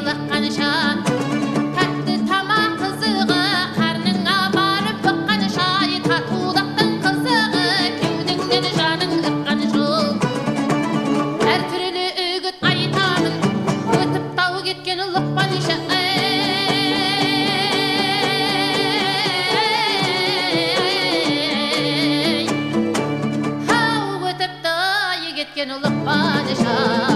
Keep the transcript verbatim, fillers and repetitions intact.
ылыққаныша тәтті тамақ қызығы қарныңа барып быққаныша татулықтың қызығы кеудеңнен жаның ыққаны жол әртүрлі үгіт айтамын өтіп тау кеткен ұлықпаныша ау өтіп тау кеткен ұлықпаныша